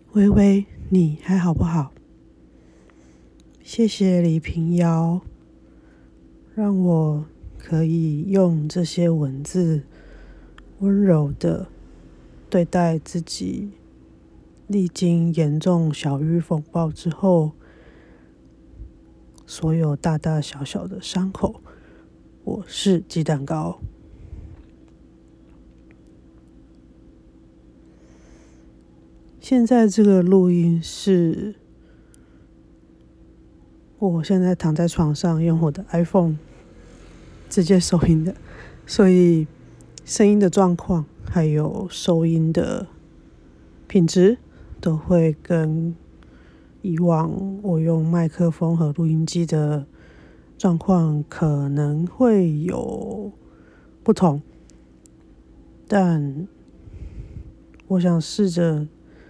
微微，你还好不好？谢谢李平遥，让我可以用这些文字温柔的对待自己历经严重小雨风暴之后所有大大小小的伤口。我是鸡蛋糕。现在这个录音是我现在躺在床上用我的 iPhone 直接收音的，所以声音的状况还有收音的品质都会跟以往我用麦克风和录音机的状况可能会有不同，但我想试着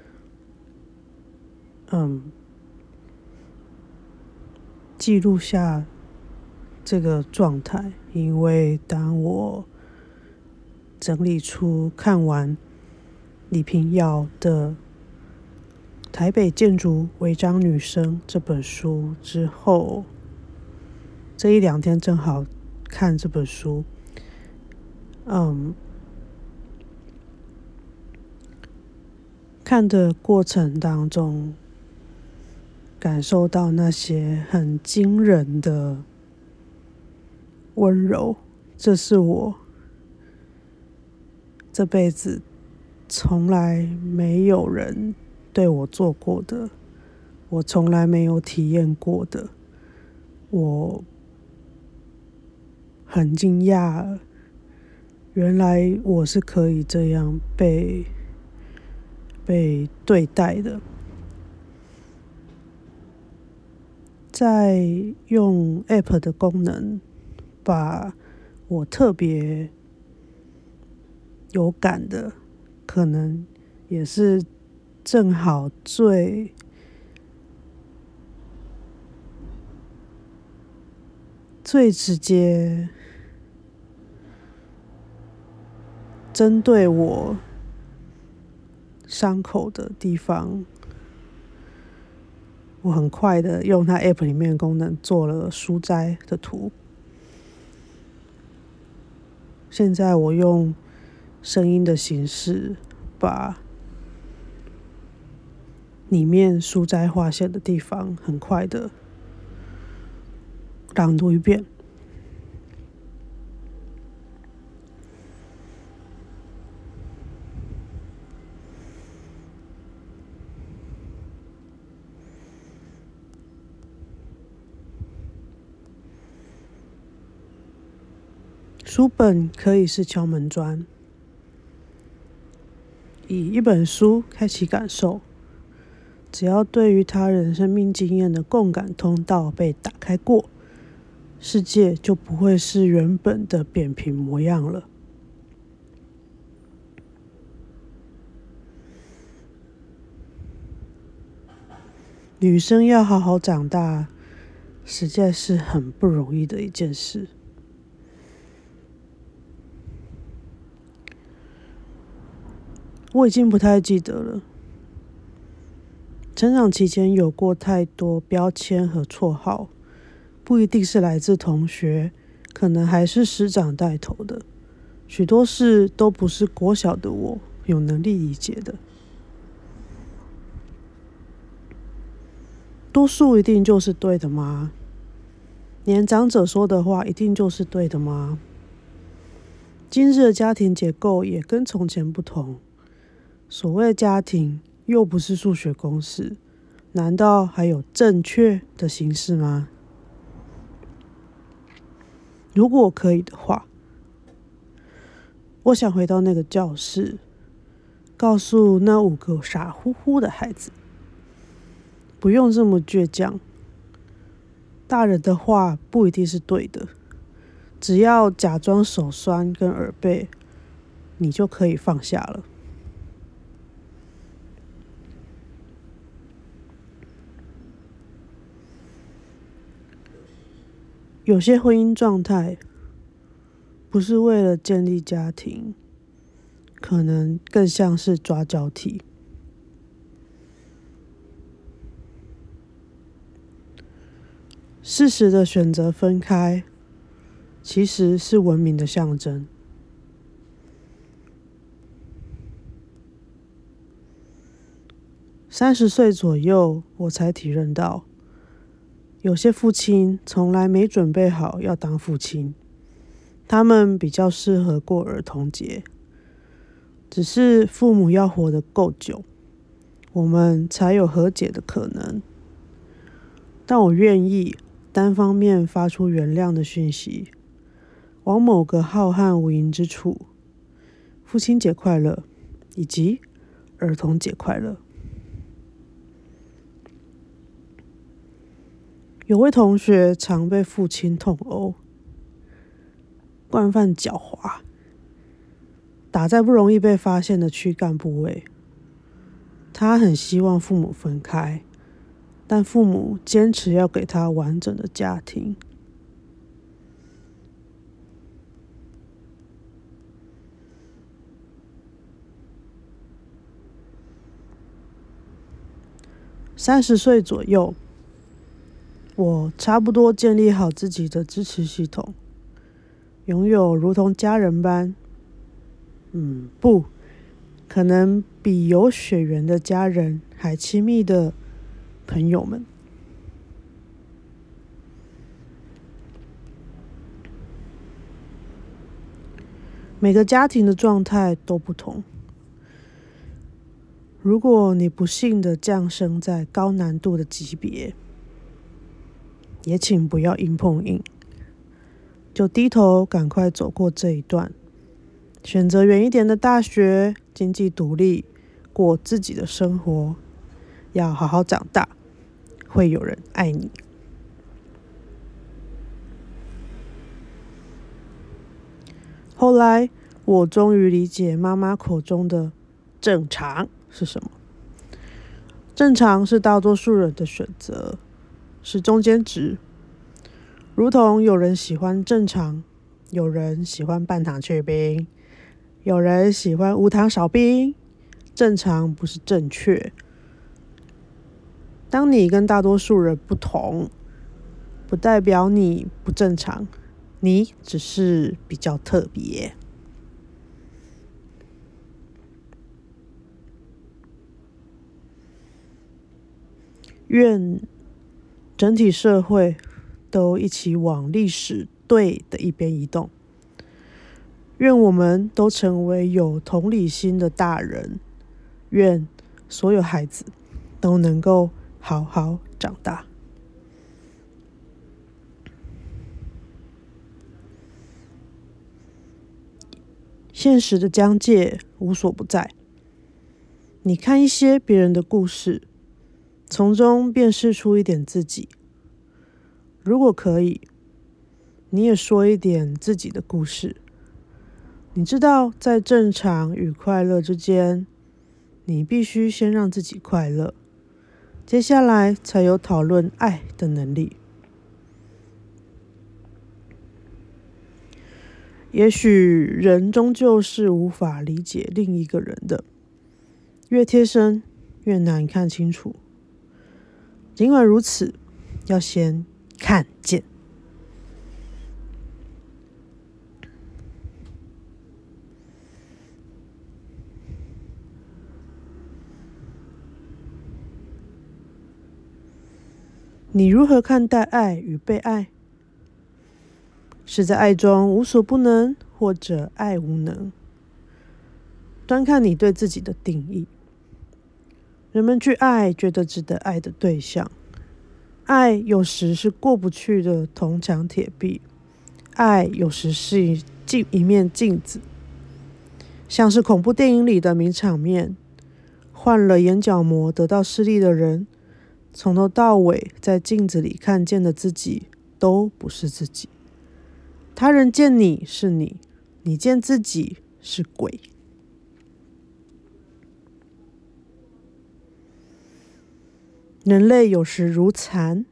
记录下这个状态，因为当我整理出看完李平遥的《台北建筑违章女生》这本书之后，这一两天正好看这本书，看的过程当中，感受到那些很惊人的温柔，这是我这辈子从来没有人对我做过的，我从来没有体验过的，我很惊讶，原来我是可以这样被对待的。在用 App 的功能，把我特别有感的，可能也是正好最直接针对我伤口的地方，我很快的用它 App 里面的功能做了书摘的图。现在我用声音的形式把里面书摘划线的地方很快的朗读一遍。书本可以是敲门砖，以一本书开启感受，只要对于他人生命经验的共感通道被打开过，世界就不会是原本的扁平模样了。女生要好好长大，实在是很不容易的一件事。我已经不太记得了，成长期间有过太多标签和绰号，不一定是来自同学，可能还是师长带头的，许多事都不是国小的我有能力理解的。多数一定就是对的吗？年长者说的话一定就是对的吗？今日的家庭结构也跟从前不同，所谓家庭又不是数学公式，难道还有正确的形式吗？如果可以的话，我想回到那个教室，告诉那5个傻乎乎的孩子，不用这么倔强，大人的话不一定是对的，只要假装手酸跟耳背，你就可以放下了。有些婚姻状态不是为了建立家庭，可能更像是抓交替。 适时的选择分开，其实是文明的象征。30岁左右，我才体认到，有些父亲从来没准备好要当父亲，他们比较适合过儿童节。只是父母要活得够久，我们才有和解的可能。但我愿意单方面发出原谅的讯息，往某个浩瀚无垠之处，父亲节快乐，以及儿童节快乐。有位同学常被父亲痛殴，惯犯狡猾，打在不容易被发现的躯干部位。他很希望父母分开，但父母坚持要给他完整的家庭。30岁左右，我差不多建立好自己的支持系统，拥有如同家人般，不，可能比有血缘的家人还亲密的朋友们。每个家庭的状态都不同。如果你不幸的降生在高难度的级别，也请不要硬碰硬，就低头赶快走过这一段，选择远一点的大学，经济独立，过自己的生活，要好好长大，会有人爱你。后来我终于理解妈妈口中的正常是什么。正常是大多数人的选择，是中间值。如同有人喜欢正常，有人喜欢半糖去冰，有人喜欢无糖少冰。正常不是正确。当你跟大多数人不同，不代表你不正常，你只是比较特别。愿整体社会都一起往历史对的一边移动。愿我们都成为有同理心的大人。愿所有孩子都能够好好长大。现实的疆界无所不在。你看一些别人的故事，从中辨识出一点自己。如果可以，你也说一点自己的故事。你知道，在正常与快乐之间，你必须先让自己快乐，接下来才有讨论爱的能力。也许人终究是无法理解另一个人的，越贴身越难看清楚。尽管如此，要先看见。你如何看待爱与被爱？是在爱中无所不能，或者爱无能？端看你对自己的定义。人们去爱觉得值得爱的对象，爱有时是过不去的铜墙铁壁，爱有时是一面镜子，像是恐怖电影里的名场面，换了眼角膜得到视力的人，从头到尾在镜子里看见的自己都不是自己。他人见你是你，你见自己是鬼。人类有时如蚕，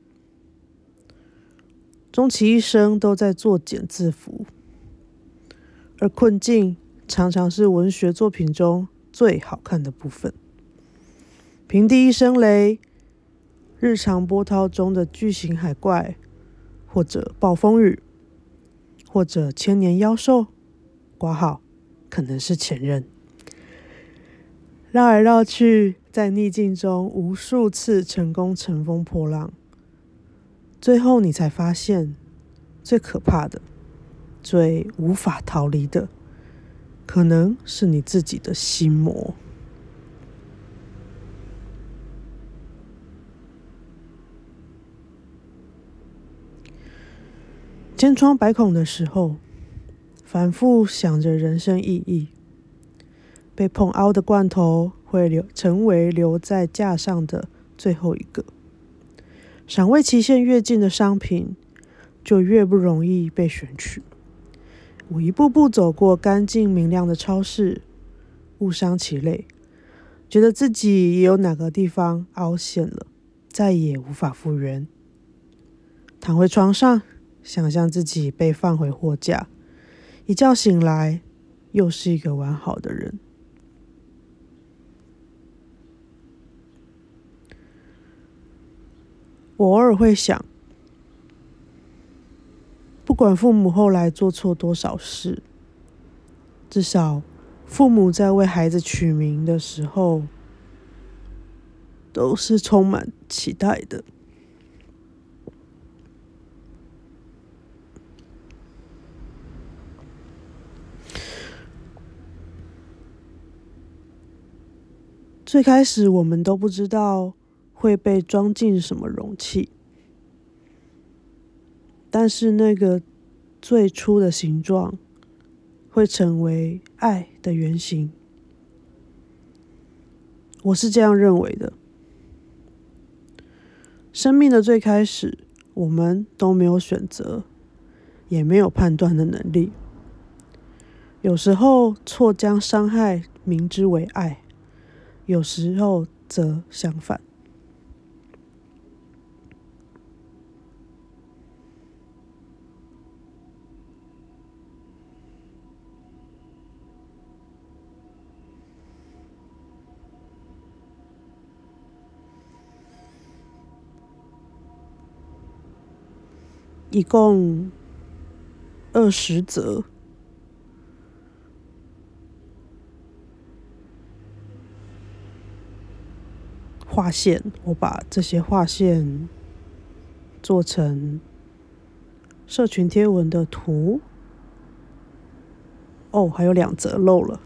终其一生都在作茧自缚，而困境常常是文学作品中最好看的部分。平地一声雷，日常波涛中的巨型海怪或者暴风雨，或者千年妖兽，括号可能是前任。绕来绕去，在逆境中无数次成功乘风破浪，最后你才发现，最可怕的、最无法逃离的，可能是你自己的心魔。千疮百孔的时候，反复想着人生意义，被碰凹的罐头会成为留在架上的最后一个。赏味期限越近的商品，就越不容易被选取。我一步步走过干净明亮的超市，误伤其类，觉得自己也有哪个地方凹陷了，再也无法复原。躺回床上，想象自己被放回货架，一觉醒来，又是一个完好的人。我偶尔会想，不管父母后来做错多少事，至少父母在为孩子取名的时候，都是充满期待的。最开始我们都不知道会被装进什么容器，但是那个最初的形状会成为爱的原型。我是这样认为的。生命的最开始，我们都没有选择，也没有判断的能力。有时候错将伤害明知为爱，有时候则相反。一共20则。划线，我把这些划线做成社群贴文的图。哦，还有2则漏了。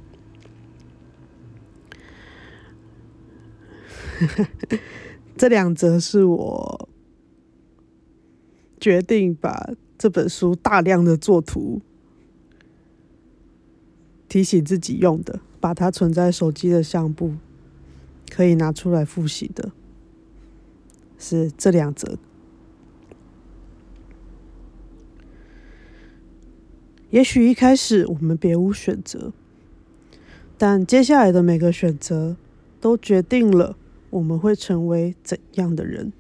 这2则是我决定把这本书大量的做图，提醒自己用的，把它存在手机的相簿，可以拿出来复习的，是这2则。也许一开始我们别无选择，但接下来的每个选择都决定了我们会成为怎样的人。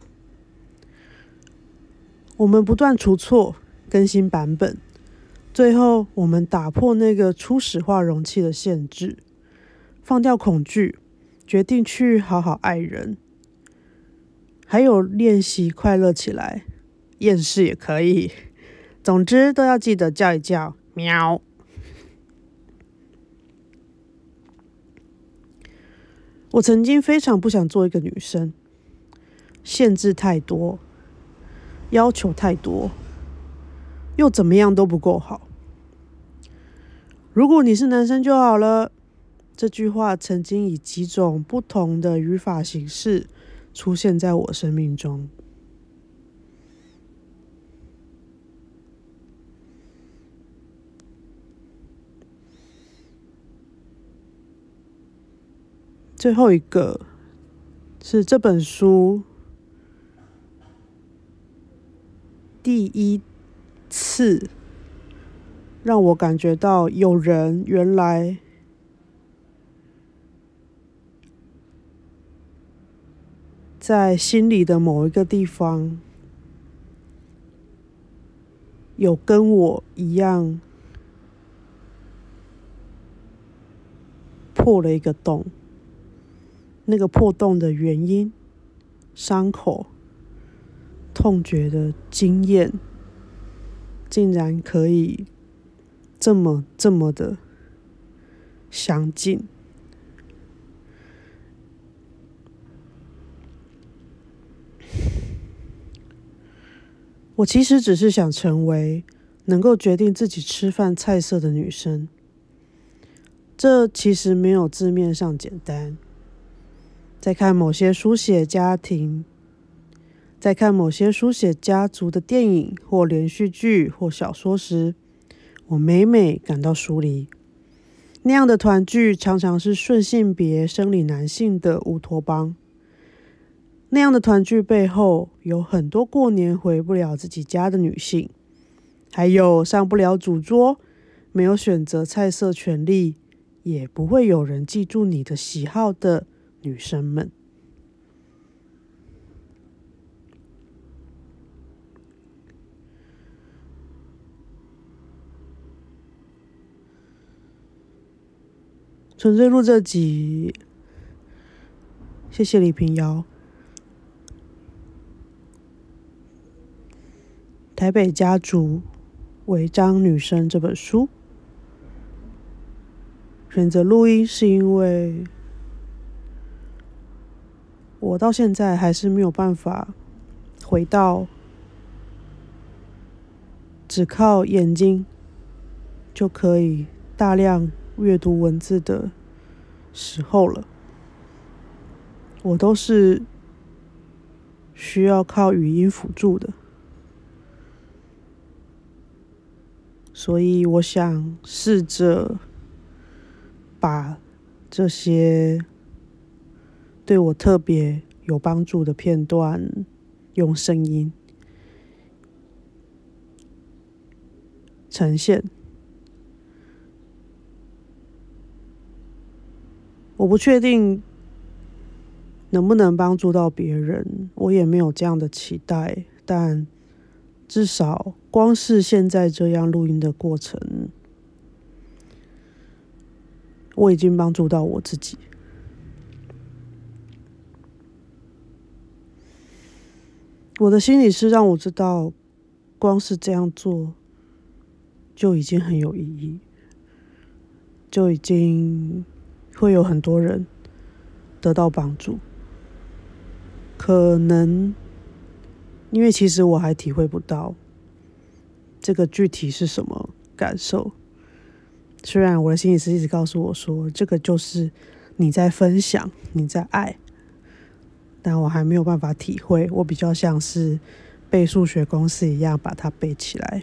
我们不断除错，更新版本，最后我们打破那个初始化容器的限制，放掉恐惧，决定去好好爱人，还有练习快乐起来，厌世也可以。总之都要记得叫一叫喵。我曾经非常不想做一个女生，限制太多，要求太多，又怎么样都不够好。如果你是男生就好了，这句话曾经以几种不同的语法形式出现在我生命中。最后一个是这本书第一次让我感觉到有人原来在心里的某一个地方有跟我一样破了一个洞。那个破洞的原因、伤口、 痛觉的经验，竟然可以这么的相近。我其实只是想成为能够决定自己吃饭菜色的女生，这其实没有字面上简单。在看某些书写家庭，在看某些书写家族的电影或连续剧或小说时，我每每感到疏离。那样的团聚常常是顺性别生理男性的乌托邦。那样的团聚背后，有很多过年回不了自己家的女性，还有上不了主桌，没有选择菜色权利，也不会有人记住你的喜好的女生们。纯粹录这集，谢谢李平遥。台北家族违章女生这本书，选择录音是因为我到现在还是没有办法回到只靠眼睛就可以大量阅读文字的时候了。我都是需要靠语音辅助的。所以我想试着把这些对我特别有帮助的片段用声音呈现。我不确定能不能帮助到别人，我也没有这样的期待，但至少光是现在这样录音的过程，我已经帮助到我自己。我的心理师让我知道，光是这样做就已经很有意义，就已经会有很多人得到帮助。可能因为其实我还体会不到这个具体是什么感受，虽然我的心理师一直告诉我说这个就是你在分享，你在爱，但我还没有办法体会。我比较像是背数学公式一样把它背起来。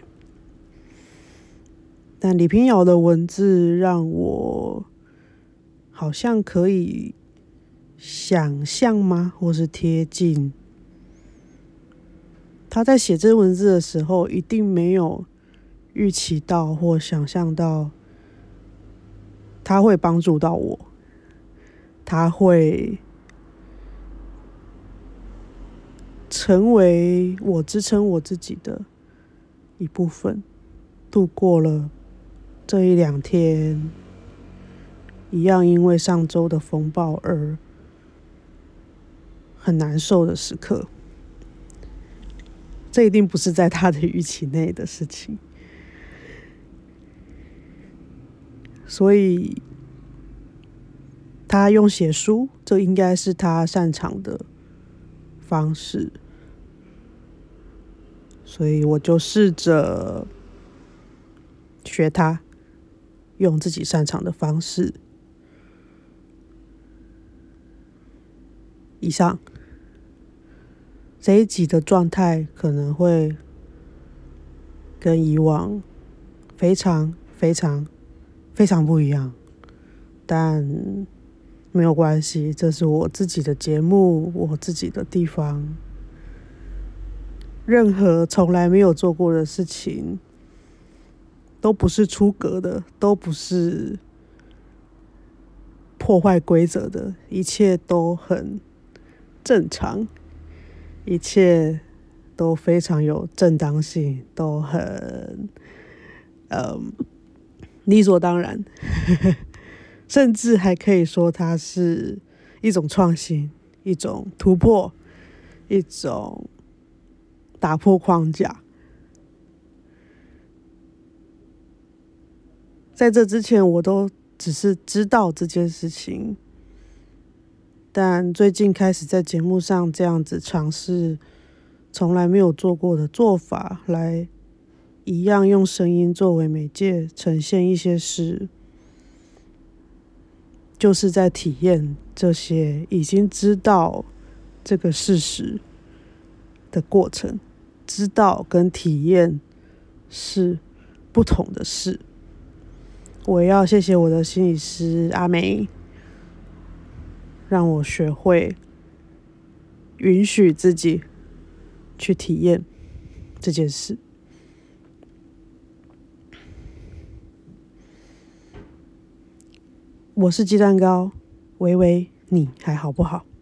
但李平遥的文字让我好像可以想象吗，或是贴近他在写这文字的时候，一定没有预期到或想象到他会帮助到我，他会成为我支撑我自己的一部分，度过了这一两天一样因为上周的风暴而很难受的时刻。这一定不是在他的预期内的事情，所以他用写书，这应该是他擅长的方式，所以我就试着学他，用自己擅长的方式。以上这一集的状态可能会跟以往非常不一样，但没有关系，这是我自己的节目，我自己的地方。任何从来没有做过的事情都不是出格的，都不是破坏规则的，一切都很正常，一切都非常有正当性，都很理所当然甚至还可以说它是一种创新，一种突破，一种打破框架。在这之前，我都只是知道这件事情，但最近开始在节目上这样子尝试从来没有做过的做法，来一样用声音作为媒介呈现一些事，就是在体验这些已经知道这个事实的过程。知道跟体验是不同的事。我也要谢谢我的心理师阿梅，让我学会允许自己去体验这件事。我是鸡蛋糕，喂喂，你还好不好？